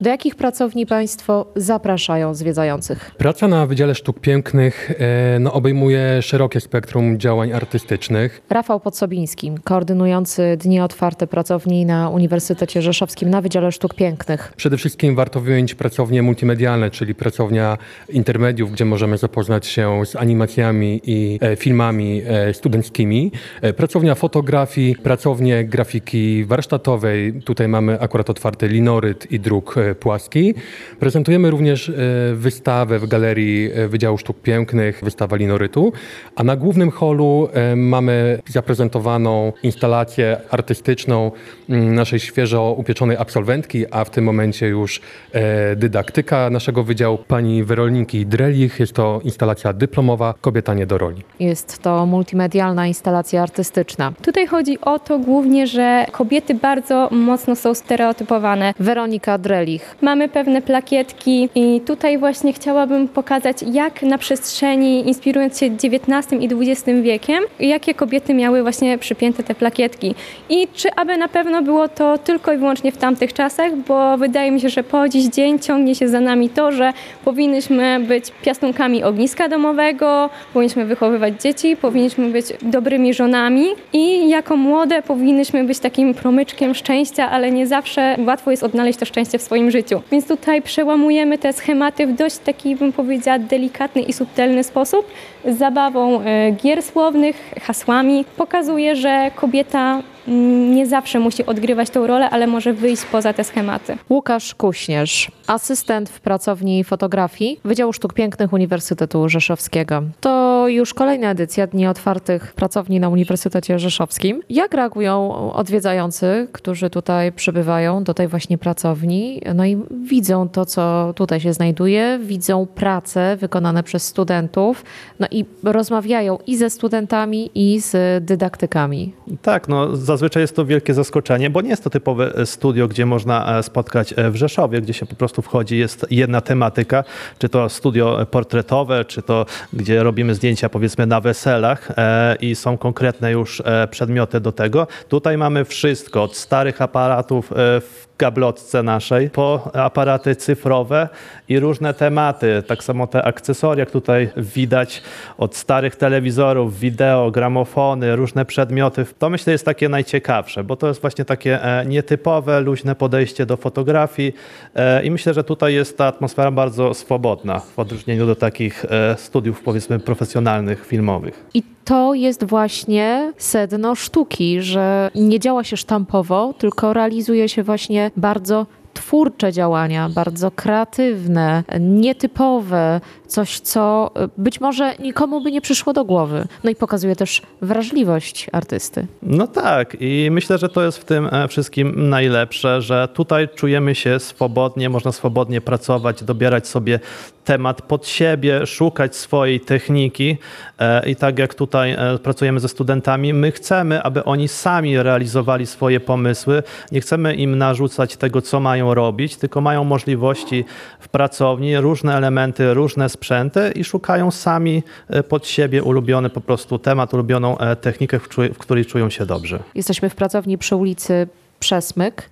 Do jakich pracowni Państwo zapraszają zwiedzających? Praca na Wydziale Sztuk Pięknych obejmuje szerokie spektrum działań artystycznych. Rafał Podsobiński, koordynujący Dni Otwarte pracowni na Uniwersytecie Rzeszowskim na Wydziale Sztuk Pięknych. Przede wszystkim warto wymienić pracownie multimedialne, czyli pracownia intermediów, gdzie możemy zapoznać się z animacjami i filmami studenckimi. Pracownia fotografii, pracownię grafiki warsztatowej. Tutaj mamy akurat otwarty linoryt i druk płaski. Prezentujemy również wystawę w Galerii Wydziału Sztuk Pięknych, wystawa linorytu, a na głównym holu mamy zaprezentowaną instalację artystyczną naszej świeżo upieczonej absolwentki, a w tym momencie już dydaktyka naszego wydziału, pani Weroniki Drelich. Jest to instalacja dyplomowa Kobieta nie do roli. Jest to multimedialna instalacja artystyczna. Tutaj chodzi o to głównie, że kobiety bardzo mocno są stereotypowane. Weronika Drelich. Mamy pewne plakietki i tutaj właśnie chciałabym pokazać, jak na przestrzeni, inspirując się XIX i XX wiekiem, jakie kobiety miały właśnie przypięte te plakietki. I czy aby na pewno było to tylko i wyłącznie w tamtych czasach, bo wydaje mi się, że po dziś dzień ciągnie się za nami to, że powinnyśmy być piastunkami ogniska domowego, powinniśmy wychowywać dzieci, powinniśmy być dobrymi żonami i jako młode powinnyśmy być takim promyczkiem szczęścia, ale nie zawsze łatwo jest odnaleźć to szczęście w swoim życiu. Więc tutaj przełamujemy te schematy w dość taki, bym powiedziała, delikatny i subtelny sposób, z zabawą gier słownych, hasłami. Pokazuje, że kobieta nie zawsze musi odgrywać tą rolę, ale może wyjść poza te schematy. Łukasz Kuśnierz, asystent w pracowni fotografii Wydziału Sztuk Pięknych Uniwersytetu Rzeszowskiego. To już kolejna edycja Dni Otwartych pracowni na Uniwersytecie Rzeszowskim. Jak reagują odwiedzający, którzy tutaj przybywają do tej właśnie pracowni, no i widzą to, co tutaj się znajduje, widzą prace wykonane przez studentów, no i rozmawiają i ze studentami, i z dydaktykami. Tak, zazwyczaj jest to wielkie zaskoczenie, bo nie jest to typowe studio, gdzie można spotkać w Rzeszowie, gdzie się po prostu wchodzi, jest jedna tematyka, czy to studio portretowe, czy to gdzie robimy zdjęcia powiedzmy na weselach i są konkretne już przedmioty do tego. Tutaj mamy wszystko, od starych aparatów w gablotce naszej, po aparaty cyfrowe i różne tematy. Tak samo te akcesoria, tutaj widać od starych telewizorów, wideo, gramofony, różne przedmioty. To myślę jest takie najciekawsze, bo to jest właśnie takie nietypowe, luźne podejście do fotografii i myślę, że tutaj jest ta atmosfera bardzo swobodna w odróżnieniu do takich studiów powiedzmy profesjonalnych, filmowych. I to jest właśnie sedno sztuki, że nie działa się sztampowo, tylko realizuje się właśnie bardzo twórcze działania, bardzo kreatywne, nietypowe, coś, co być może nikomu by nie przyszło do głowy. No i pokazuje też wrażliwość artysty. No tak i myślę, że to jest w tym wszystkim najlepsze, że tutaj czujemy się swobodnie, można swobodnie pracować, dobierać sobie temat pod siebie, szukać swojej techniki i tak jak tutaj pracujemy ze studentami, my chcemy, aby oni sami realizowali swoje pomysły, nie chcemy im narzucać tego, co mają robić, tylko mają możliwości w pracowni, różne elementy, różne sprzęty i szukają sami pod siebie ulubiony po prostu temat, ulubioną technikę, w której czują się dobrze. Jesteśmy w pracowni przy ulicy Przesmyk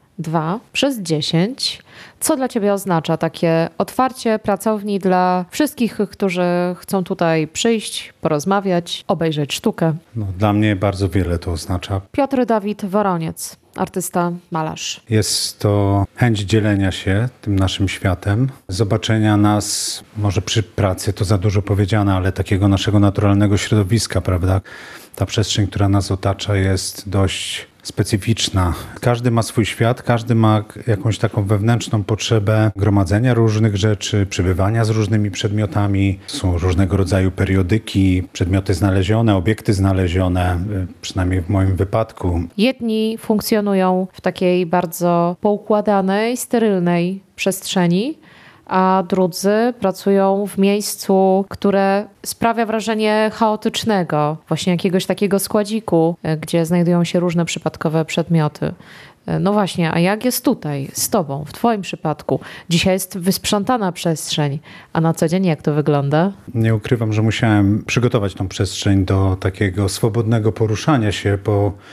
2/10. Co dla Ciebie oznacza takie otwarcie pracowni dla wszystkich, którzy chcą tutaj przyjść, porozmawiać, obejrzeć sztukę? Dla mnie bardzo wiele to oznacza. Piotr Dawid Woroniec, artysta, malarz. Jest to chęć dzielenia się tym naszym światem, zobaczenia nas, może przy pracy to za dużo powiedziane, ale takiego naszego naturalnego środowiska, prawda? Ta przestrzeń, która nas otacza, jest dość specyficzna. Każdy ma swój świat, każdy ma jakąś taką wewnętrzną potrzebę gromadzenia różnych rzeczy, przebywania z różnymi przedmiotami. Są różnego rodzaju periodyki, przedmioty znalezione, obiekty znalezione, przynajmniej w moim wypadku. Jedni funkcjonują w takiej bardzo poukładanej, sterylnej przestrzeni, a drudzy pracują w miejscu, które sprawia wrażenie chaotycznego, właśnie jakiegoś takiego składziku, gdzie znajdują się różne przypadkowe przedmioty. No właśnie, a jak jest tutaj, z Tobą, w Twoim przypadku? Dzisiaj jest wysprzątana przestrzeń, a na co dzień jak to wygląda? Nie ukrywam, że musiałem przygotować tą przestrzeń do takiego swobodnego poruszania się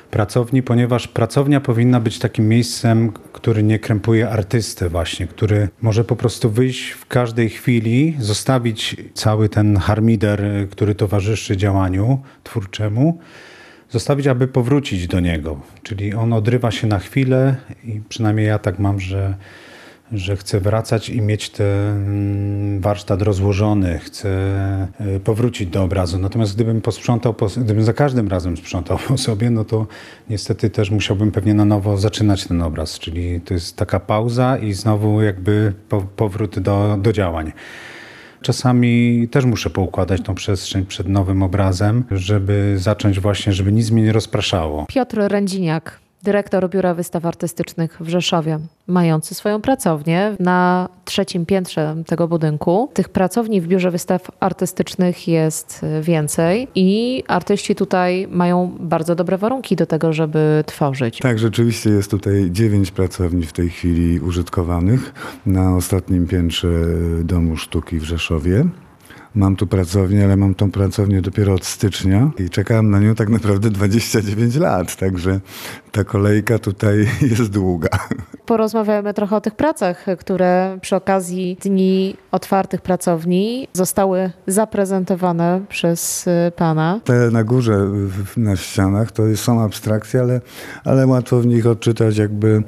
pracowni, ponieważ pracownia powinna być takim miejscem, który nie krępuje artystę właśnie, który może po prostu wyjść w każdej chwili, zostawić cały ten harmider, który towarzyszy działaniu twórczemu, zostawić, aby powrócić do niego. Czyli on odrywa się na chwilę i przynajmniej ja tak mam, że chcę wracać i mieć ten warsztat rozłożony, chcę powrócić do obrazu. Natomiast gdybym za każdym razem sprzątał po sobie, no to niestety też musiałbym pewnie na nowo zaczynać ten obraz. Czyli to jest taka pauza i znowu jakby powrót do działań. Czasami też muszę poukładać tą przestrzeń przed nowym obrazem, żeby zacząć właśnie, żeby nic mnie nie rozpraszało. Piotr Rędziniak, dyrektor Biura Wystaw Artystycznych w Rzeszowie, mający swoją pracownię na 3. piętrze tego budynku. Tych pracowni w Biurze Wystaw Artystycznych jest więcej i artyści tutaj mają bardzo dobre warunki do tego, żeby tworzyć. Tak, rzeczywiście jest tutaj 9 pracowni w tej chwili użytkowanych na ostatnim piętrze Domu Sztuki w Rzeszowie. Mam tu pracownię, ale mam tą pracownię dopiero od stycznia i czekałem na nią tak naprawdę 29 lat, także ta kolejka tutaj jest długa. Porozmawiamy trochę o tych pracach, które przy okazji Dni Otwartych Pracowni zostały zaprezentowane przez pana. Te na górze, na ścianach, to są abstrakcje, ale łatwo w nich odczytać jakby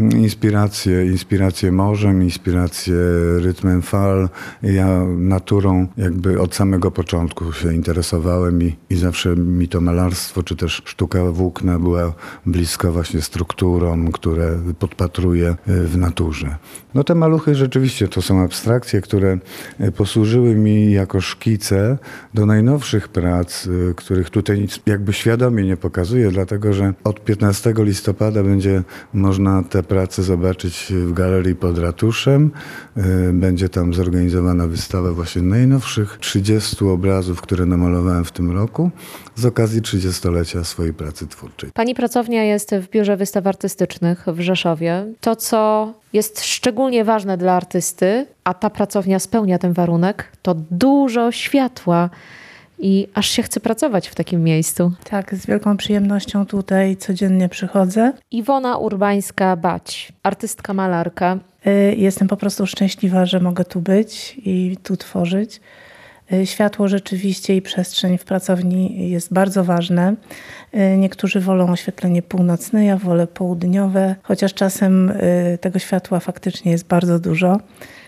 inspiracje morzem, inspiracje rytmem fal. Ja naturą jakby od samego początku się interesowałem i zawsze mi to malarstwo, czy też sztuka włókna była blisko właśnie strukturom, które podpatruję w naturze. No te maluchy rzeczywiście to są abstrakcje, które posłużyły mi jako szkice do najnowszych prac, których tutaj jakby świadomie nie pokazuję, dlatego że od 15 listopada będzie można te prace zobaczyć w galerii pod ratuszem. Będzie tam zorganizowana wystawa właśnie najnowszych 30 obrazów, które namalowałem w tym roku z okazji 30-lecia swojej pracy twórczej. Pani pracownia jest w Biurze Wystaw Artystycznych w Rzeszowie. To, co jest szczególnie ważne dla artysty, a ta pracownia spełnia ten warunek, to dużo światła i aż się chce pracować w takim miejscu. Tak, z wielką przyjemnością tutaj codziennie przychodzę. Iwona Urbańska-Bać, artystka, malarka. Jestem po prostu szczęśliwa, że mogę tu być i tu tworzyć. Światło rzeczywiście i przestrzeń w pracowni jest bardzo ważne. Niektórzy wolą oświetlenie północne, ja wolę południowe, chociaż czasem tego światła faktycznie jest bardzo dużo.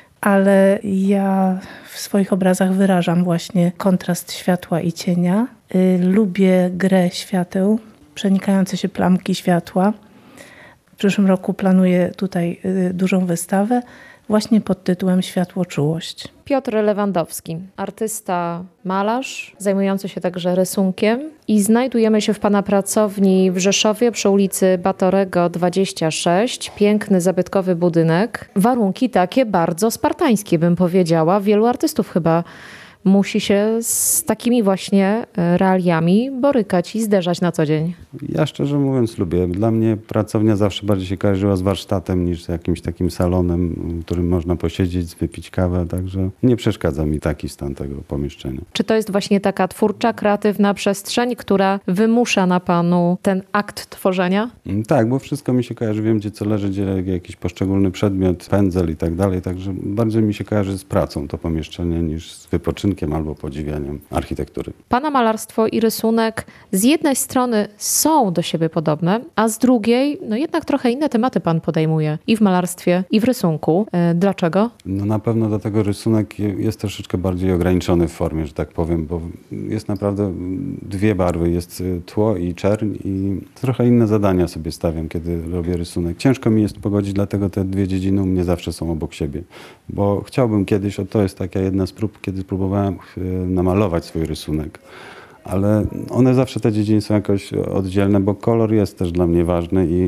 Ale ja w swoich obrazach wyrażam właśnie kontrast światła i cienia. Lubię grę świateł, przenikające się plamki światła. W przyszłym roku planuję tutaj dużą wystawę właśnie pod tytułem Światłoczułość. Piotr Lewandowski, artysta, malarz, zajmujący się także rysunkiem i znajdujemy się w pana pracowni w Rzeszowie przy ulicy Batorego 26. Piękny, zabytkowy budynek. Warunki takie bardzo spartańskie, bym powiedziała. Wielu artystów chyba musi się z takimi właśnie realiami borykać i zderzać na co dzień. Ja szczerze mówiąc lubię. Dla mnie pracownia zawsze bardziej się kojarzyła z warsztatem niż z jakimś takim salonem, w którym można posiedzieć, wypić kawę, także nie przeszkadza mi taki stan tego pomieszczenia. Czy to jest właśnie taka twórcza, kreatywna przestrzeń, która wymusza na panu ten akt tworzenia? Tak, bo wszystko mi się kojarzy, wiem gdzie co leży, gdzie jakiś poszczególny przedmiot, pędzel i tak dalej, także bardziej mi się kojarzy z pracą to pomieszczenie niż z wypoczynkiem albo podziwianiem architektury. Pana malarstwo i rysunek z jednej strony są do siebie podobne, a z drugiej no jednak trochę inne tematy pan podejmuje i w malarstwie, i w rysunku. Dlaczego? No na pewno dlatego rysunek jest troszeczkę bardziej ograniczony w formie, że tak powiem, bo jest naprawdę dwie barwy, jest tło i czerń i trochę inne zadania sobie stawiam, kiedy robię rysunek. Ciężko mi jest pogodzić, dlatego te dwie dziedziny u mnie zawsze są obok siebie, bo chciałbym kiedyś, to jest taka jedna z prób, kiedy próbowałem namalować swój rysunek, ale one zawsze te dziedziny są jakoś oddzielne, bo kolor jest też dla mnie ważny i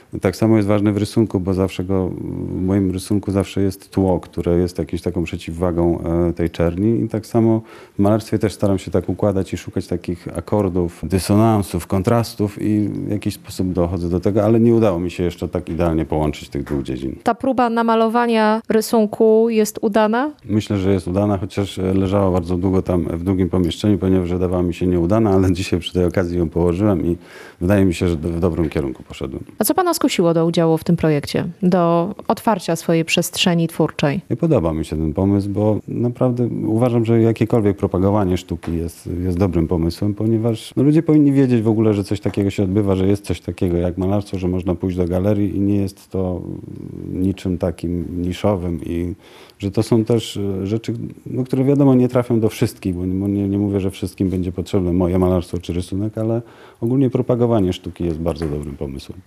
Tak samo jest ważne w rysunku, bo w moim rysunku zawsze jest tło, które jest jakąś taką przeciwwagą tej czerni. I tak samo w malarstwie też staram się tak układać i szukać takich akordów, dysonansów, kontrastów i w jakiś sposób dochodzę do tego, ale nie udało mi się jeszcze tak idealnie połączyć tych dwóch dziedzin. Ta próba namalowania rysunku jest udana? Myślę, że jest udana, chociaż leżała bardzo długo tam w drugim pomieszczeniu, ponieważ wydawała mi się nieudana, ale dzisiaj przy tej okazji ją położyłem i wydaje mi się, że w dobrym kierunku poszedłem. A co pana skusiło do udziału w tym projekcie? Do otwarcia swojej przestrzeni twórczej? Nie podoba mi się ten pomysł, bo naprawdę uważam, że jakiekolwiek propagowanie sztuki jest dobrym pomysłem, ponieważ ludzie powinni wiedzieć w ogóle, że coś takiego się odbywa, że jest coś takiego jak malarstwo, że można pójść do galerii i nie jest to niczym takim niszowym i że to są też rzeczy, które wiadomo nie trafią do wszystkich, bo nie mówię, że wszystkim będzie potrzebne moje malarstwo czy rysunek, ale ogólnie propagowanie sztuki jest bardzo dobrym pomysłem.